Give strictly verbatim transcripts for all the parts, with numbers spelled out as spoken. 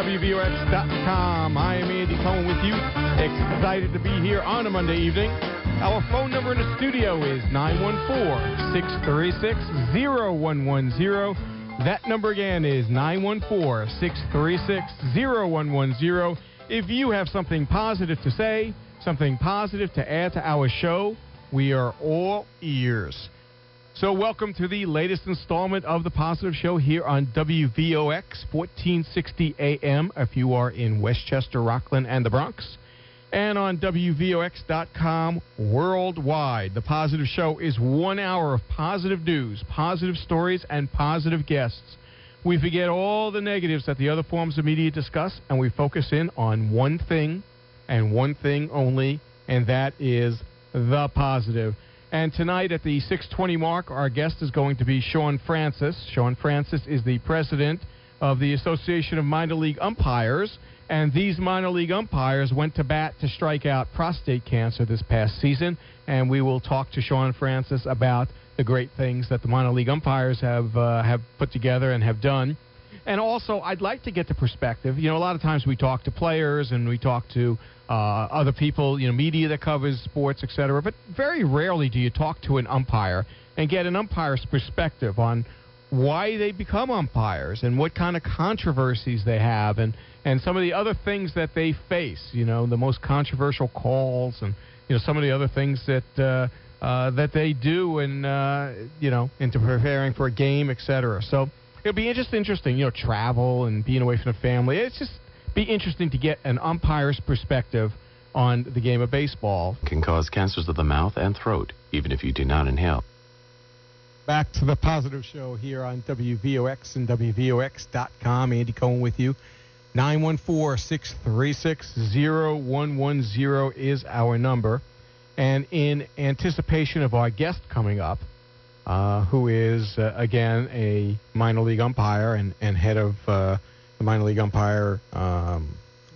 W V O X dot com. I am Andy Cohen with you. Excited to be here on a Monday evening. Our phone number in the studio is nine one four, six three six, zero one one zero. That number again is nine one four, six three six, zero one one zero. If you have something positive to say, something positive to add to our show, we are all ears. So welcome to the latest installment of The Positive Show here on W V O X, fourteen sixty A M if you are in Westchester, Rockland, and the Bronx. And on W V O X dot com worldwide. The Positive Show is one hour of positive news, positive stories, and positive guests. We forget all the negatives that the other forms of media discuss, and we focus in on one thing and one thing only, and that is the positive. And tonight at the six twenty mark, our guest is going to be Sean Francis. Sean Francis is the president of the Association of Minor League Umpires. And these minor league umpires went to bat to strike out prostate cancer this past season. And we will talk to Sean Francis about the great things that the minor league umpires have uh, have put together and have done. And also, I'd like to get the perspective. You know, a lot of times we talk to players and we talk to uh, other people, you know, media that covers sports, et cetera. But very rarely do you talk to an umpire and get an umpire's perspective on why they become umpires and what kind of controversies they have and, and some of the other things that they face, you know, the most controversial calls and, you know, some of the other things that uh, uh, that they do and, uh, you know, into preparing for a game, et cetera. So it'll be just interesting, you know, travel and being away from the family. It's just be interesting to get an umpire's perspective on the game of baseball. Can cause cancers of the mouth and throat, even if you do not inhale. Back to the Positive Show here on W V O X and W V O X dot com. Andy Cohen with you. nine one four, six three six, zero one one zero is our number. And in anticipation of our guest coming up, uh, who is, uh, again, a minor league umpire and, and head of uh, the minor league umpire um,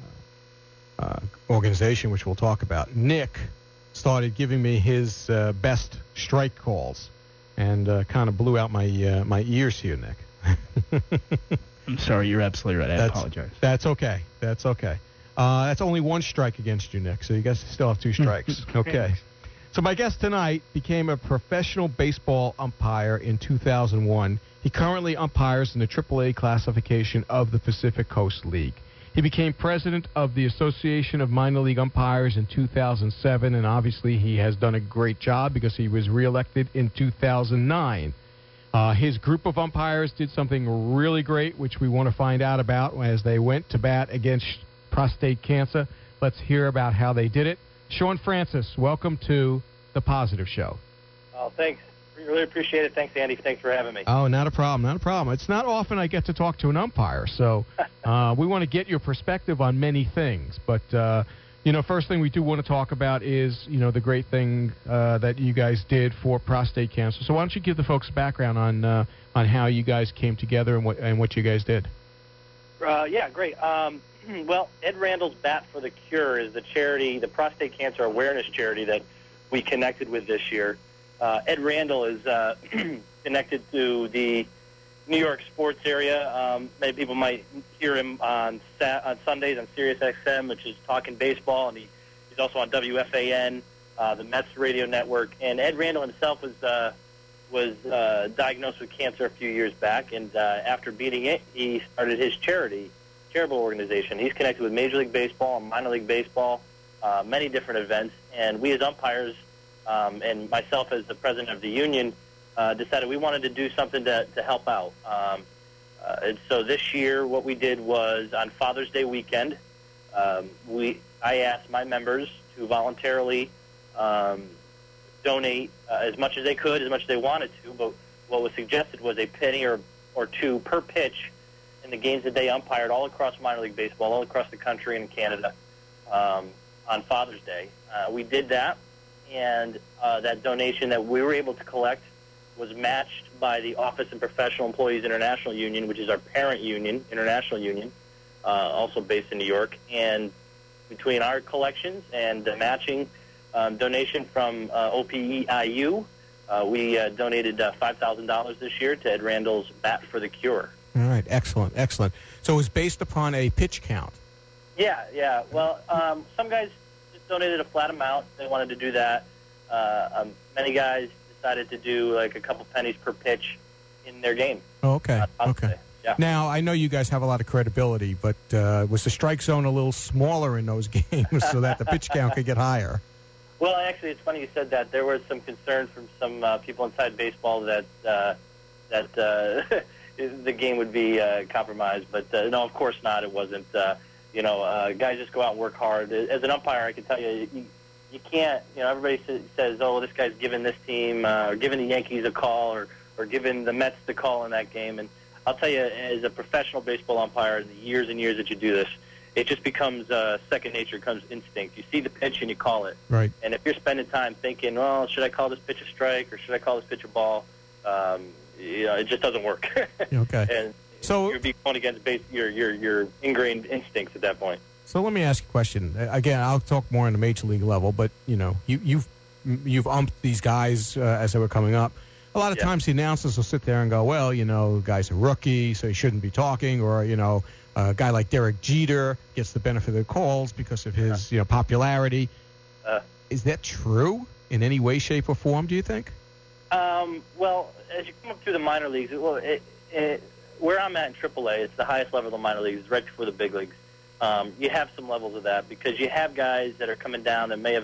uh, organization, which we'll talk about, Nick started giving me his uh, best strike calls. And uh, kind of blew out my uh, my ears here, Nick. I'm sorry, you're absolutely right. I that's, apologize. That's okay. That's okay. Uh, that's only one strike against you, Nick, so you guys still have two strikes. Okay. So my guest tonight became a professional baseball umpire in two thousand one. He currently umpires in the triple A classification of the Pacific Coast League. He became president of the Association of Minor League Umpires in two thousand seven, and obviously he has done a great job because he was reelected in two thousand nine. Uh, his group of umpires did something really great, which we want to find out about as they went to bat against prostate cancer. Let's hear about how they did it. Sean Francis, welcome to The Positive Show. Oh, thanks. Really appreciate it. Thanks, Andy. Thanks for having me. Oh, not a problem. Not a problem. It's not often I get to talk to an umpire, so uh, we want to get your perspective on many things. But, uh, you know, first thing we do want to talk about is, you know, the great thing uh, that you guys did for prostate cancer. So why don't you give the folks background on uh, on how you guys came together and what and what you guys did? Uh, yeah, great. Um, well, Ed Randall's Bat for the Cure is the charity, the prostate cancer awareness charity that we connected with this year. Uh, Ed Randall is uh, connected to the New York sports area. Um, many people might hear him on, Sat- on Sundays on Sirius X M, which is Talking Baseball, and he, he's also on W F A N, uh, the Mets radio network. And Ed Randall himself was uh, was uh, diagnosed with cancer a few years back, and uh, after beating it, he started his charity, charitable organization. He's connected with Major League Baseball and Minor League Baseball, uh, many different events, and we as umpires, Um, and myself as the president of the union, uh, decided we wanted to do something to, to help out. Um, uh, and so this year what we did was on Father's Day weekend, um, we I asked my members to voluntarily um, donate uh, as much as they could, as much as they wanted to, but what was suggested was a penny or, or two per pitch in the games that they umpired all across minor league baseball, all across the country and Canada um, on Father's Day. Uh, we did that. And uh, that donation that we were able to collect was matched by the Office of Professional Employees International Union, which is our parent union, international union, uh, also based in New York. And between our collections and the matching um, donation from uh, O P E I U, uh, we uh, donated uh, five thousand dollars this year to Ed Randall's Bat for the Cure. All right, excellent, excellent. So it was based upon a pitch count. Yeah, yeah. Well, um, some guys just donated a flat amount. They wanted to do that. Uh, um, many guys decided to do like a couple pennies per pitch in their game. Oh, okay, Uh, okay. Yeah. Now, I know you guys have a lot of credibility, but uh, was the strike zone a little smaller in those games so that the pitch count could get higher? Well, actually, it's funny you said that. There was some concern from some uh, people inside baseball that uh, that uh, the game would be uh, compromised, but uh, no, of course not. It wasn't. Uh, you know, uh, guys just go out and work hard. As an umpire, I can tell you, you, you can't. You know, everybody says, "Oh, this guy's giving this team uh, or giving the Yankees a call or or giving the Mets the call in that game." And I'll tell you, as a professional baseball umpire, the years and years that you do this, it just becomes uh, second nature. It becomes instinct. You see the pitch and you call it. Right. And if you're spending time thinking, well, should I call this pitch a strike or should I call this pitch a ball? Um, you know, it just doesn't work. Okay. And So- you're being going against base, your your your ingrained instincts at that point. So let me ask you a question. Uh, Again, I'll talk more on the major league level, but you know, you, you've you've umped these guys uh, as they were coming up. A lot of Yeah. times the announcers will sit there and go, well, you know, the guy's a rookie, so he shouldn't be talking, or you know, a guy like Derek Jeter gets the benefit of the calls because of his you know popularity. Uh, Is that true in any way, shape, or form? Do you think? Um, well, as you come up through the minor leagues, well, it, it, where I'm at in triple A, it's the highest level of the minor leagues, right before the big leagues. Um, you have some levels of that because you have guys that are coming down that may have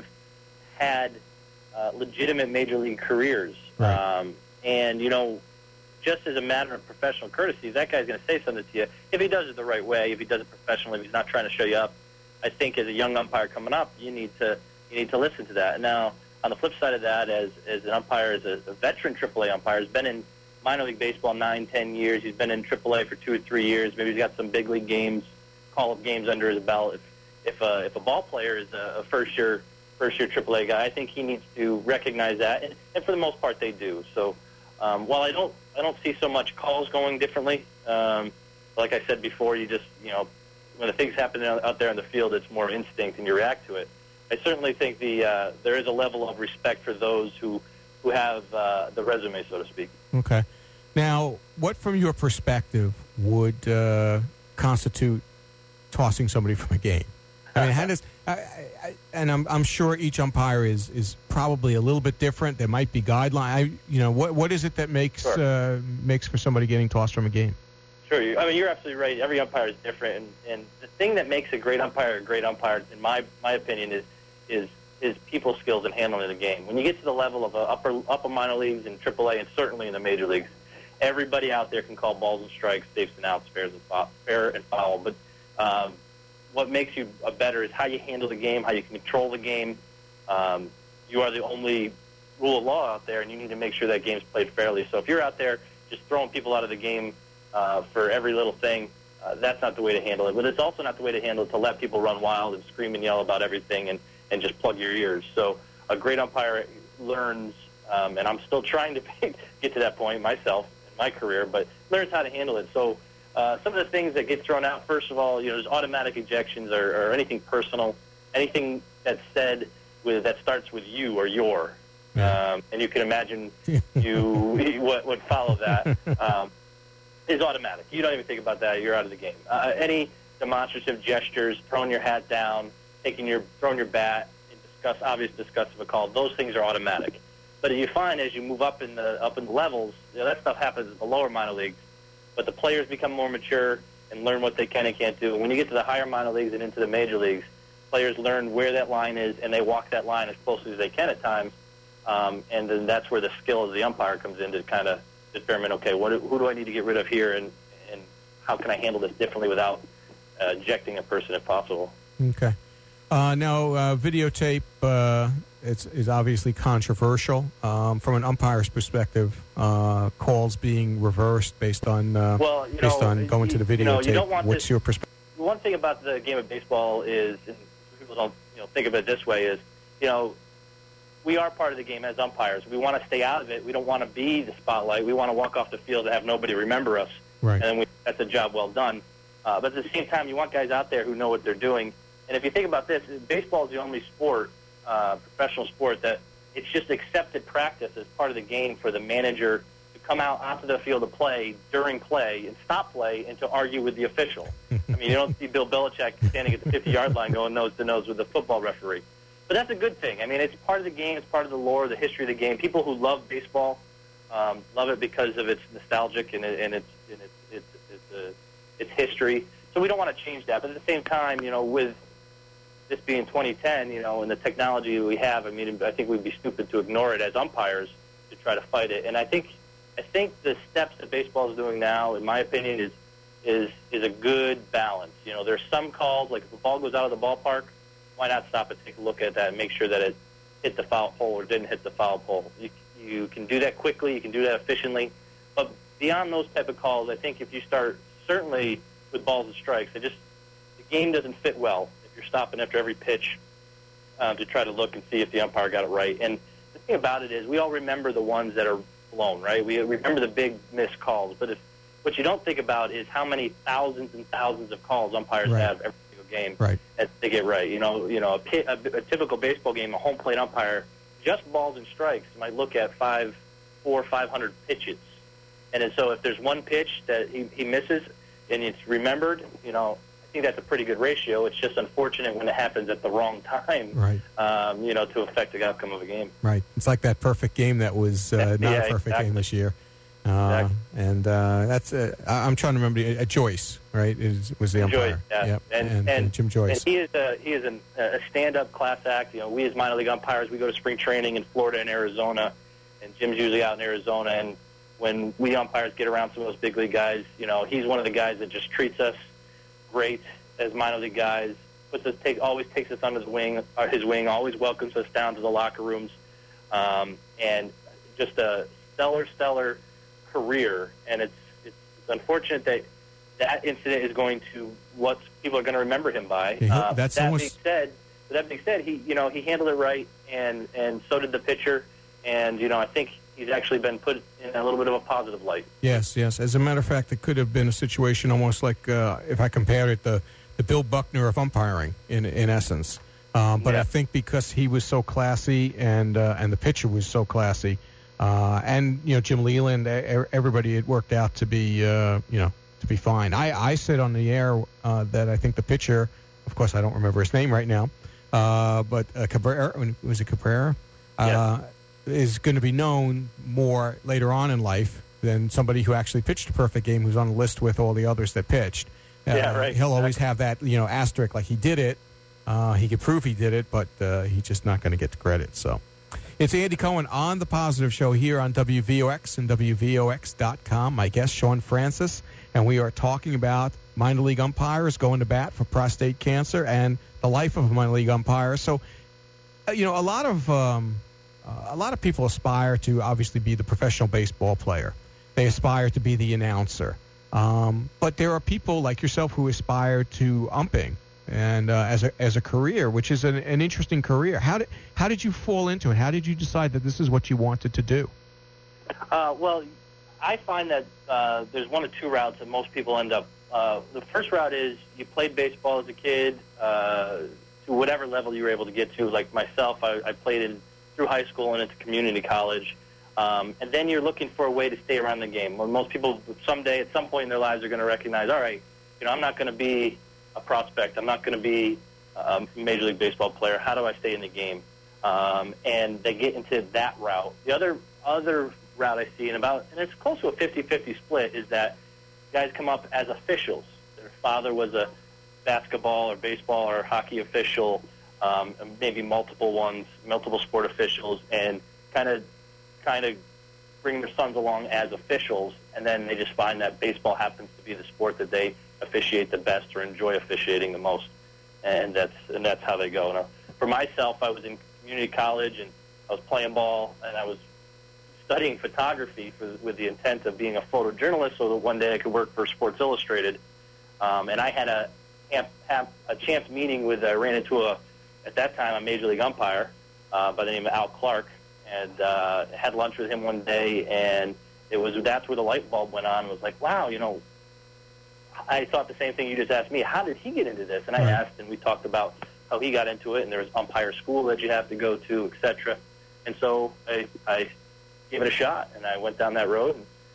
had uh, legitimate major league careers. Right. Um, and, you know, just as a matter of professional courtesy, that guy's going to say something to you. If he does it the right way, if he does it professionally, if he's not trying to show you up, I think as a young umpire coming up, you need to you need to listen to that. Now, on the flip side of that, as as an umpire, as a, a veteran triple A umpire, has been in minor league baseball nine, ten years. He's been in triple A for two or three years. Maybe he's got some big league games, call-up games under his belt. If if a if a ball player is a, a first year first year triple A guy, I think he needs to recognize that, and, and for the most part, they do. So, um, while I don't I don't see so much calls going differently, um, like I said before, you just you know when the things happen out out there in the field, it's more instinct and you react to it. I certainly think the uh, there is a level of respect for those who who have uh, the resume, so to speak. Okay. Now, what from your perspective would uh, constitute tossing somebody from a game? I mean, how does? I, I, and I'm I'm sure each umpire is is probably a little bit different. There might be guidelines. I, you know, what what is it that makes Sure. uh, makes for somebody getting tossed from a game? Sure. You, I mean, you're absolutely right. Every umpire is different, and, and the thing that makes a great umpire a great umpire, in my my opinion, is is is people skills in handling the game. When you get to the level of uh, upper upper minor leagues and triple A, and certainly in the major leagues, everybody out there can call balls and strikes, safes and outs, fairs and foul, fair and foul. But um, what makes you a better is how you handle the game, how you control the game. Um, you are the only rule of law out there, and you need to make sure that game's played fairly. So if you're out there just throwing people out of the game uh, for every little thing, uh, that's not the way to handle it. But it's also not the way to handle it to let people run wild and scream and yell about everything and, and just plug your ears. So a great umpire learns, um, and I'm still trying to get to that point myself in my career, but learns how to handle it. So uh, some of the things that get thrown out, first of all, you know, there's automatic ejections or, or anything personal, anything that's said with that starts with you or your. Yeah. Um, and you can imagine you what would follow that um, is automatic. You don't even think about that. You're out of the game. Uh, any demonstrative gestures, throwing your hat down, taking your throwing your bat in disgust, obvious disgust of a call, those things are automatic. But you find as you move up in the up in the levels, you know, that stuff happens in the lower minor leagues. But the players become more mature and learn what they can and can't do. And when you get to the higher minor leagues and into the major leagues, players learn where that line is, and they walk that line as closely as they can at times. Um, and then that's where the skill of the umpire comes in to kind of determine, okay, what, who do I need to get rid of here, and, and how can I handle this differently without uh, ejecting a person if possible. Okay. Uh, now, uh, videotape uh, it's, is obviously controversial. Um, from an umpire's perspective, uh, calls being reversed based on uh, well, you based know, on going to the videotape. You know, you don't want What's this, your perspective? One thing about the game of baseball is, and people don't you know think of it this way, is, you know, we are part of the game as umpires. We want to stay out of it. We don't want to be the spotlight. We want to walk off the field and have nobody remember us. Right. And then we, that's a job well done. Uh, but at the same time, you want guys out there who know what they're doing. And if you think about this, baseball is the only sport, uh, professional sport, that it's just accepted practice as part of the game for the manager to come out onto the field of play during play and stop play and to argue with the official. I mean, you don't see Bill Belichick standing at the fifty-yard line going nose-to-nose with the football referee. But that's a good thing. I mean, it's part of the game. It's part of the lore, the history of the game. People who love baseball um, love it because of its nostalgic and, it, and its, and its, its, its, uh, its history. So we don't want to change that. But at the same time, you know, with this being twenty ten, you know, and the technology we have, I mean, I think we'd be stupid to ignore it as umpires to try to fight it. And I think I think the steps that baseball is doing now, in my opinion, is is is a good balance. You know, there's some calls, like if the ball goes out of the ballpark, why not stop and take a look at that and make sure that it hit the foul pole or didn't hit the foul pole. You, you can do that quickly. You can do that efficiently. But beyond those type of calls, I think if you start, certainly with balls and strikes, it just the game doesn't fit well if you're stopping after every pitch uh, to try to look and see if the umpire got it right. And the thing about it is we all remember the ones that are blown, right? We remember the big missed calls. But if what you don't think about is how many thousands and thousands of calls umpires Right. have every single game Right. that they get right. You know, you know, a, pit, a, a typical baseball game, a home plate umpire, just balls and strikes, might look at five, four, five hundred pitches, and then, so if there's one pitch that he, he misses and it's remembered, you know, I think that's a pretty good ratio. It's just unfortunate when it happens at the wrong time, Right. um, you know, to affect the outcome of a game. Right. It's like that perfect game that was uh, not Yeah, a perfect exactly. game this year. Uh, Exactly. And uh, that's uh, I- I'm trying to remember uh, Joyce, right? Is was the umpire? Joyce, yeah. Yep. And, and, and, uh, Jim Joyce. And he is a he is an, a stand-up class act. You know, we as minor league umpires, we go to spring training in Florida and Arizona, and Jim's usually out in Arizona. And when we umpires get around some of those big league guys, you know, he's one of the guys that just treats us great as minor league guys. Puts us take always takes us under the wing, or his wing. Always welcomes us down to the locker rooms, um, and just a stellar, stellar career. And it's it's unfortunate that that incident is going to what people are going to remember him by. Yeah, Uh, that's that almost- being said, that being said, he you know he handled it right, and and so did the pitcher. And you know I think he's actually been put in a little bit of a positive light. Yes, yes. As a matter of fact, it could have been a situation almost like, uh, if I compared it, the, the Bill Buckner of umpiring, in in essence. Um, but Yeah. I think because he was so classy and uh, and the pitcher was so classy, uh, and you know Jim Leland, e- everybody, it worked out to be uh, you know to be fine. I, I said on the air uh, that I think the pitcher, of course I don't remember his name right now, uh, but uh, Cabrera, was it Cabrera? Uh, is going to be known more later on in life than somebody who actually pitched a perfect game, who's on the list with all the others that pitched. Uh, Yeah, right, He'll always exactly. have that, you know, asterisk, like he did it. Uh, he could prove he did it, but uh, he's just not going to get the credit. So, it's Andy Cohen on The Positive Show here on W V O X and W V O X dot com. My guest, Sean Francis, and we are talking about minor league umpires going to bat for prostate cancer and the life of a minor league umpire. So, uh, you know, a lot of um, uh, a lot of people aspire to obviously be the professional baseball player. They aspire to be the announcer. Um, but there are people like yourself who aspire to umping and uh, as a as a career, which is an, an interesting career. How did how did you fall into it? How did you decide that this is what you wanted to do? Uh, well, I find that uh, there's one of two routes that most people end up. Uh, the first route is you played baseball as a kid uh, to whatever level you were able to get to. Like myself, I, I played in through high school and into community college. Um, and then you're looking for a way to stay around the game. Well, most people someday, at some point in their lives, are going to recognize, all right, you know, I'm not going to be a prospect. I'm not going to be um, a Major League Baseball player. How do I stay in the game? Um, and they get into that route. The other other route I see, and about, and it's close to a fifty-fifty split, is that guys come up as officials. Their father was a basketball or baseball or hockey official, um, and maybe multiple ones, multiple sport officials, and kind of kind of bring their sons along as officials, and then they just find that baseball happens to be the sport that they officiate the best or enjoy officiating the most, and that's and that's how they go. Now, for myself, I was in community college, and I was playing ball, and I was studying photography for, with the intent of being a photojournalist so that one day I could work for Sports Illustrated. Um, and I had a, a, a chance meeting with, I ran into a, at that time, a Major League umpire uh, by the name of Al Clark, and uh, had lunch with him one day, and it was that's where the light bulb went on. It was like, wow, you know, I thought the same thing you just asked me. How did he get into this? And I Right. asked, and we talked about how he got into it, and there was umpire school that you have to go to, et cetera. And so I, I gave it a shot, and I went down that road, and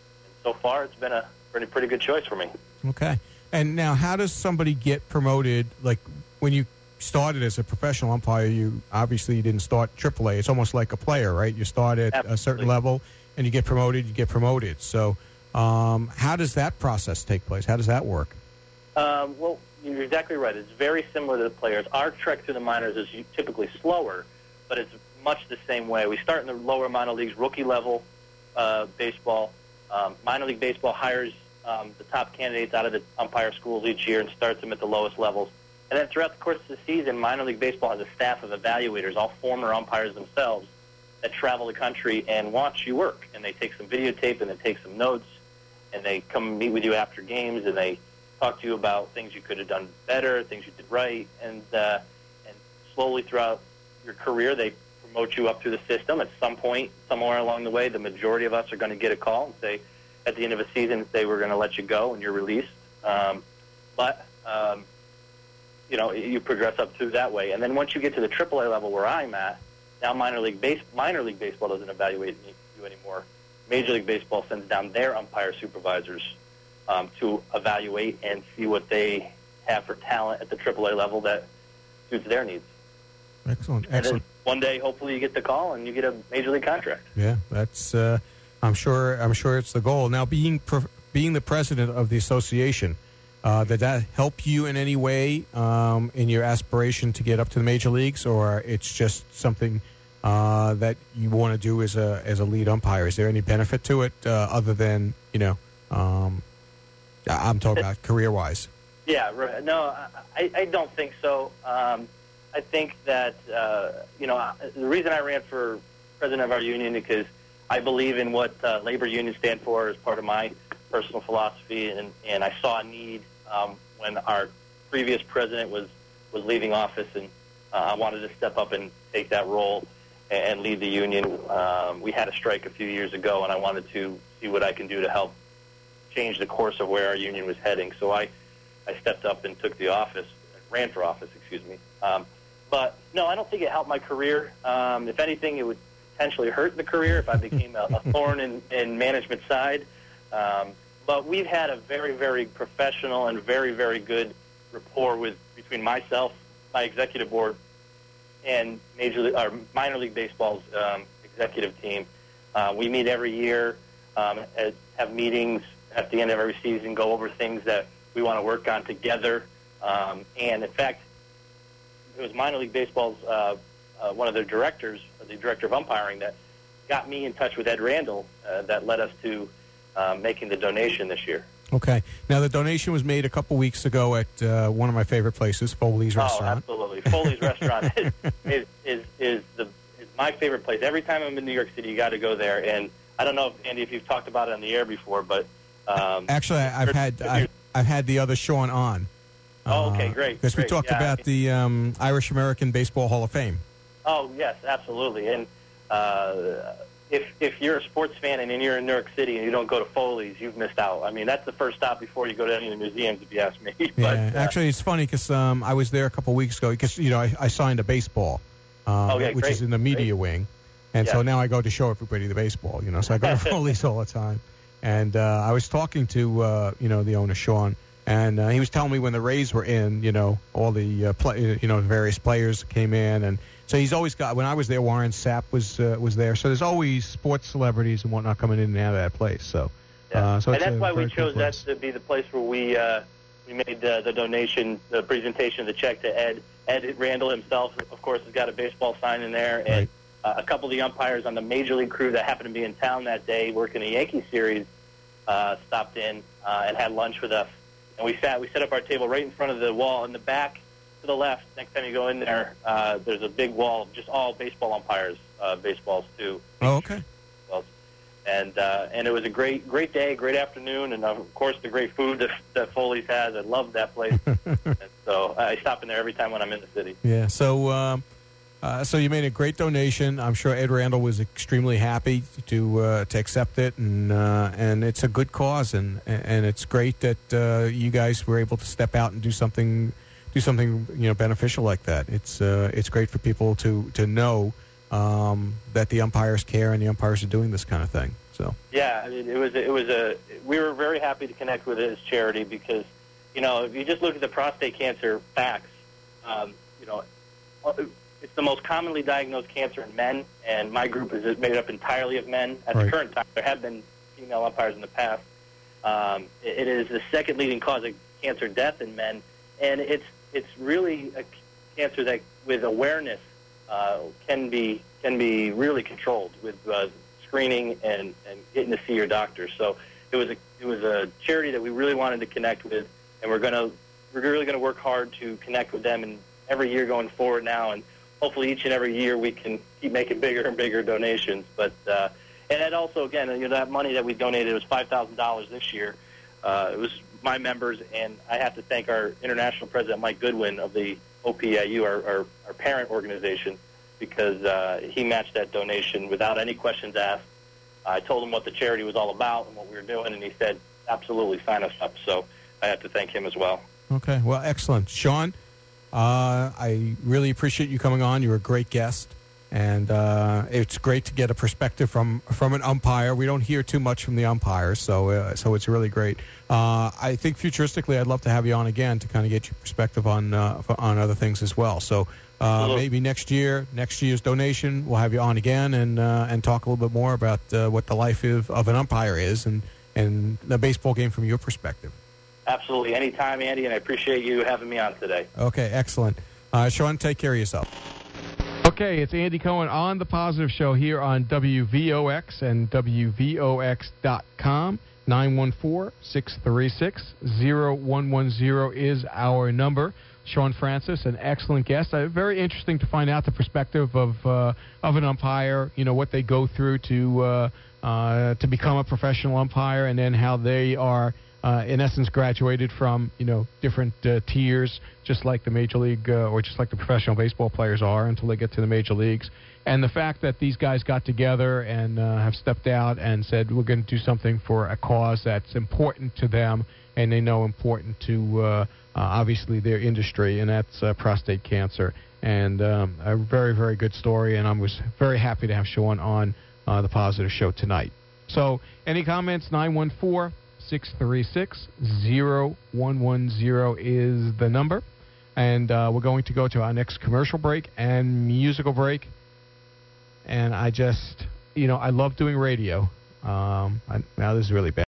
so far it's been a pretty pretty good choice for me. Okay. And now, how does somebody get promoted? Like when you started as a professional umpire, you obviously you didn't start triple A. It's almost like a player, right? You start at Absolutely. a certain level, and you get promoted. You get promoted. So, um, how does that process take place? How does that work? Um, well, you're exactly right. It's very similar to the players. Our trek through the minors is typically slower, but it's much the same way. We start in the lower minor leagues, rookie level uh, baseball. Um, minor league baseball hires um, the top candidates out of the umpire schools each year and starts them at the lowest levels. And then throughout the course of the season, minor league baseball has a staff of evaluators, all former umpires themselves, that travel the country and watch you work. And they take some videotape and they take some notes, and they come meet with you after games, and they talk to you about things you could have done better, things you did right, and uh, and slowly throughout your career, they promote you up through the system. At some point, somewhere along the way, the majority of us are going to get a call and say, at the end of a season, say we're going to let you go and you're released. Um, but um, you know, you progress up through that way, and then once you get to the triple A level where I'm at, now minor league base minor league baseball doesn't evaluate you anymore. Major League Baseball sends down their umpire supervisors um, to evaluate and see what they have for talent at the triple A level that suits their needs. Excellent, And excellent. then one day, hopefully, you get the call and you get a major league contract. Yeah, that's. Uh, I'm sure. I'm sure it's the goal. Now, being pre- being the president of the association, uh, did that help you in any way um, in your aspiration to get up to the major leagues, or it's just something uh, that you want to do as a as a lead umpire? Is there any benefit to it uh, other than you know? Um, I'm talking about career wise. Yeah, right. No, I, I don't think so. Um, I think that, uh, you know, the reason I ran for president of our union is because I believe in what uh, labor unions stand for as part of my personal philosophy, and, and I saw a need um, when our previous president was, was leaving office, and uh, I wanted to step up and take that role and, and lead the union. Um, we had a strike a few years ago, and I wanted to see what I can do to help change the course of where our union was heading. So I, I stepped up and took the office, ran for office, excuse me. Um, But, no, I don't think it helped my career. Um, if anything, it would potentially hurt the career if I became a, a thorn in, in management side. Um, but we've had a very, very professional and very, very good rapport with between myself, my executive board, and Major League, or minor league baseball's um, executive team. Uh, we meet every year, um, at, have meetings at the end of every season, go over things that we want to work on together. Um, and, in fact, it was minor league baseball's uh, uh, one of their directors, the director of umpiring, that got me in touch with Ed Randall uh, that led us to uh, making the donation this year. Okay. Now, the donation was made a couple weeks ago at uh, one of my favorite places, Foley's Restaurant. Oh, absolutely. Foley's Restaurant is, is, is, is, the, is my favorite place. Every time I'm in New York City, you got to go there. And I don't know, if, Andy, if you've talked about it on the air before, but... Um, Actually, I've had I've, I've had the other Sean on. Oh, okay, great. Because we great. talked yeah, about I mean, the um, Irish American Baseball Hall of Fame. Oh, yes, absolutely. And uh, if if you're a sports fan and you're in New York City and you don't go to Foley's, you've missed out. I mean, that's the first stop before you go to any of the museums, if you ask me. but, Yeah, uh, actually, it's funny because um, I was there a couple weeks ago because, you know, I, I signed a baseball, uh, Okay, which great, is in the media great. wing. And so Yeah. now I go to show everybody the baseball, you know, so I go to Foley's all the time. And uh, I was talking to, uh, you know, the owner, Sean, and uh, he was telling me when the Rays were in, you know, all the, uh, play, you know, the various players came in. And so he's always got, when I was there, Warren Sapp was uh, was there. So there's always sports celebrities and whatnot coming in and out of that place. So, Yeah. uh, so and it's that's a why we very cool chose that place. to be the place where we uh, we made uh, the donation, the presentation of the check to Ed. Ed Randall himself, of course, has got a baseball sign in there. And Right. uh, a couple of the umpires on the Major League crew that happened to be in town that day working the Yankee series uh, stopped in uh, and had lunch with us. And we sat, we set up our table right in front of the wall. In the back to the left, next time you go in there, uh, there's a big wall of just all baseball umpires, uh, baseballs too. Oh, okay. And uh, and it was a great great day, great afternoon, and of course the great food that, that Foley's has. I love that place. And so I stop in there every time when I'm in the city. Yeah. So, um, uh, so you made a great donation. I'm sure Ed Randall was extremely happy to uh, to accept it, and uh, and it's a good cause, and and it's great that uh, you guys were able to step out and do something do something you know beneficial like that. It's uh, it's great for people to to know um, that the umpires care and the umpires are doing this kind of thing. So yeah, I mean, it was it was a we were very happy to connect with his charity because, you know, if you just look at the prostate cancer facts, um, you know, it's the most commonly diagnosed cancer in men, and my group is made up entirely of men. At right. the current time, there have been female umpires in the past. Um, it, it is the second leading cause of cancer death in men, and it's it's really a cancer that, with awareness, uh, can be can be really controlled with uh, screening and, and getting to see your doctor. So it was a it was a charity that we really wanted to connect with, and we're gonna we're really gonna work hard to connect with them, and every year going forward now, and hopefully each and every year we can keep making bigger and bigger donations. But uh, and that also, again, you know, that money that we donated was five thousand dollars this year. Uh, it was my members, and I have to thank our international president, Mike Goodwin, of the O P I U, our, our, our parent organization, because uh, he matched that donation without any questions asked. I told him what the charity was all about and what we were doing, and he said, absolutely, sign us up. So I have to thank him as well. Okay, well, excellent. Sean, uh, I really appreciate you coming on. You're a great guest. And uh, it's great to get a perspective from, from an umpire. We don't hear too much from the umpires, so uh, so it's really great. Uh, I think futuristically, I'd love to have you on again to kind of get your perspective on uh, on other things as well. So uh, maybe next year, next year's donation, we'll have you on again and uh, and talk a little bit more about uh, what the life of, of an umpire is and and the baseball game from your perspective. Absolutely, anytime, Andy, and I appreciate you having me on today. Okay, excellent. Uh, Sean, take care of yourself. Okay, it's Andy Cohen on The Positive Show here on W V O X and W V O X dot com. nine one four, six three six, zero one one zero is our number. Sean Francis, an excellent guest. Uh, very interesting to find out the perspective of uh, of an umpire, you know, what they go through to, uh, uh, to become a professional umpire, and then how they are, Uh, in essence, graduated from, you know, different uh, tiers, just like the major league uh, or just like the professional baseball players are until they get to the major leagues. And the fact that these guys got together and uh, have stepped out and said, we're going to do something for a cause that's important to them and they know important to, uh, uh, obviously, their industry, and that's uh, prostate cancer. And um, a very, very good story, and I was very happy to have Sean on uh, The Positive Show tonight. So any comments? nine one four, six three six, zero one one zero is the number. And uh, we're going to go to our next commercial break and musical break. And I just, you know, I love doing radio. Um, I, now, this is really bad.